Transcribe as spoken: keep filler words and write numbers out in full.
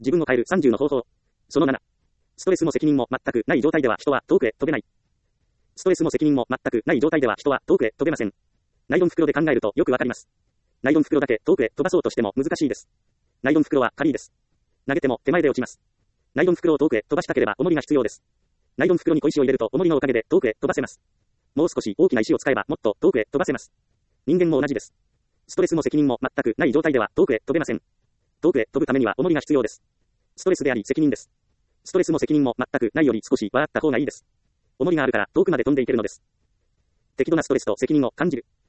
自分を変えるさんじゅうの方法。そのなな。ストレスも責任も全くない状態では人は遠くへ飛べない。ストレスも責任も全くない状態では人は遠くへ飛べません。ナイロン袋で考えるとよくわかります。ナイロン袋だけ遠くへ飛ばそうとしても難しいです。ナイロン袋は軽いです。投げても手前で落ちます。ナイロン袋を遠くへ飛ばしたければ重りが必要です。ナイロン袋に小石を入れると重りのおかげで遠くへ飛ばせます。もう少し大きな石を使えばもっと遠くへ飛ばせます。人間も同じです。ストレスも責任も全くない状態では遠くへ飛べません。遠くへ飛ぶためには重りが必要です。ストレスであり責任です。ストレスも責任も全くないより少しはあった方がいいです。重りがあるから遠くまで飛んでいけるのです。適度なストレスと責任を感じる。